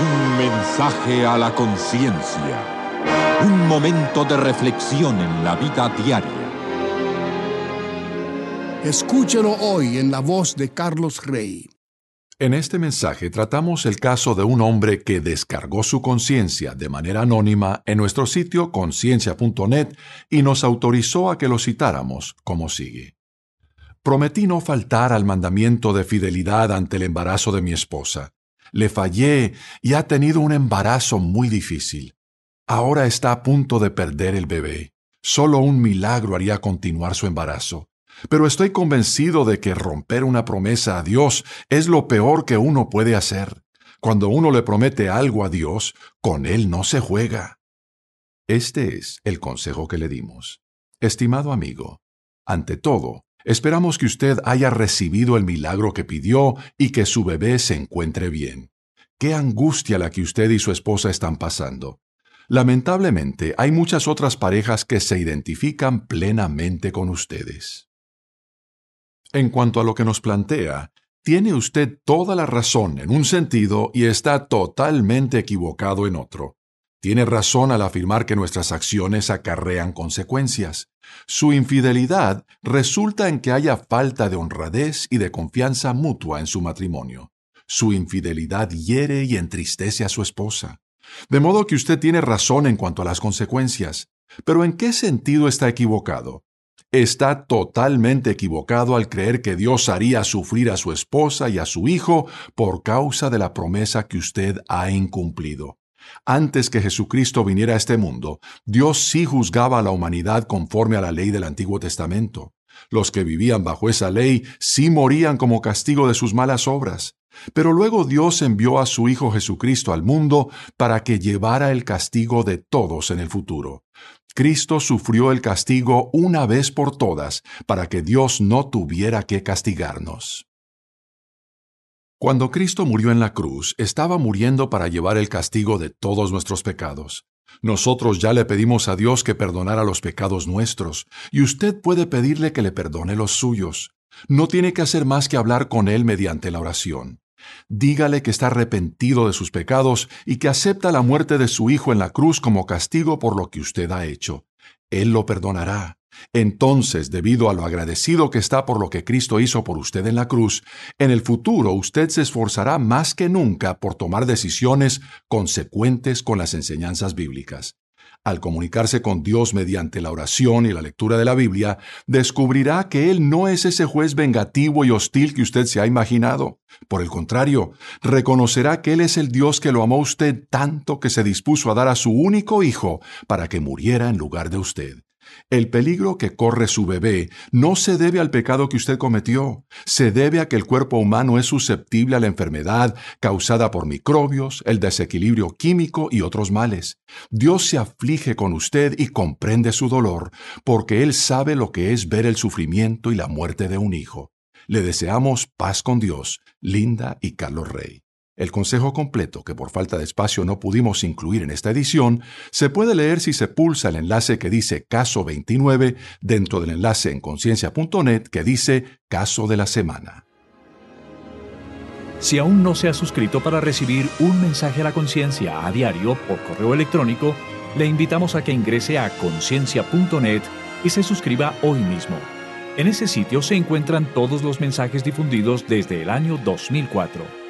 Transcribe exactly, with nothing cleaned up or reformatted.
Un mensaje a la conciencia. Un momento de reflexión en la vida diaria. Escúchelo hoy en la voz de Carlos Rey. En este mensaje tratamos el caso de un hombre que descargó su conciencia de manera anónima en nuestro sitio conciencia punto net y nos autorizó a que lo citáramos como sigue. Prometí no faltar al mandamiento de fidelidad ante el embarazo de mi esposa. Le fallé y ha tenido un embarazo muy difícil. Ahora está a punto de perder el bebé. Solo un milagro haría continuar su embarazo. Pero estoy convencido de que romper una promesa a Dios es lo peor que uno puede hacer. Cuando uno le promete algo a Dios, con Él no se juega. Este es el consejo que le dimos. Estimado amigo, ante todo, esperamos que usted haya recibido el milagro que pidió y que su bebé se encuentre bien. ¡Qué angustia la que usted y su esposa están pasando! Lamentablemente, hay muchas otras parejas que se identifican plenamente con ustedes. En cuanto a lo que nos plantea, tiene usted toda la razón en un sentido y está totalmente equivocado en otro. Tiene razón al afirmar que nuestras acciones acarrean consecuencias. Su infidelidad resulta en que haya falta de honradez y de confianza mutua en su matrimonio. Su infidelidad hiere y entristece a su esposa. De modo que usted tiene razón en cuanto a las consecuencias. Pero ¿en qué sentido está equivocado? Está totalmente equivocado al creer que Dios haría sufrir a su esposa y a su hijo por causa de la promesa que usted ha incumplido. Antes que Jesucristo viniera a este mundo, Dios sí juzgaba a la humanidad conforme a la ley del Antiguo Testamento. Los que vivían bajo esa ley sí morían como castigo de sus malas obras. Pero luego Dios envió a su Hijo Jesucristo al mundo para que llevara el castigo de todos en el futuro. Cristo sufrió el castigo una vez por todas para que Dios no tuviera que castigarnos. Cuando Cristo murió en la cruz, estaba muriendo para llevar el castigo de todos nuestros pecados. Nosotros ya le pedimos a Dios que perdonara los pecados nuestros, y usted puede pedirle que le perdone los suyos. No tiene que hacer más que hablar con Él mediante la oración. Dígale que está arrepentido de sus pecados y que acepta la muerte de su Hijo en la cruz como castigo por lo que usted ha hecho. Él lo perdonará. Entonces, debido a lo agradecido que está por lo que Cristo hizo por usted en la cruz, en el futuro usted se esforzará más que nunca por tomar decisiones consecuentes con las enseñanzas bíblicas. Al comunicarse con Dios mediante la oración y la lectura de la Biblia, descubrirá que Él no es ese juez vengativo y hostil que usted se ha imaginado. Por el contrario, reconocerá que Él es el Dios que lo amó a usted tanto que se dispuso a dar a su único hijo para que muriera en lugar de usted. El peligro que corre su bebé no se debe al pecado que usted cometió, se debe a que el cuerpo humano es susceptible a la enfermedad causada por microbios, el desequilibrio químico y otros males. Dios se aflige con usted y comprende su dolor, porque Él sabe lo que es ver el sufrimiento y la muerte de un hijo. Le deseamos paz con Dios, Linda y Carlos Rey. El consejo completo, que por falta de espacio no pudimos incluir en esta edición, se puede leer si se pulsa el enlace que dice Caso veintinueve dentro del enlace en conciencia punto net que dice Caso de la Semana. Si aún no se ha suscrito para recibir un mensaje a la conciencia a diario por correo electrónico, le invitamos a que ingrese a conciencia punto net y se suscriba hoy mismo. En ese sitio se encuentran todos los mensajes difundidos desde el año dos mil cuatro.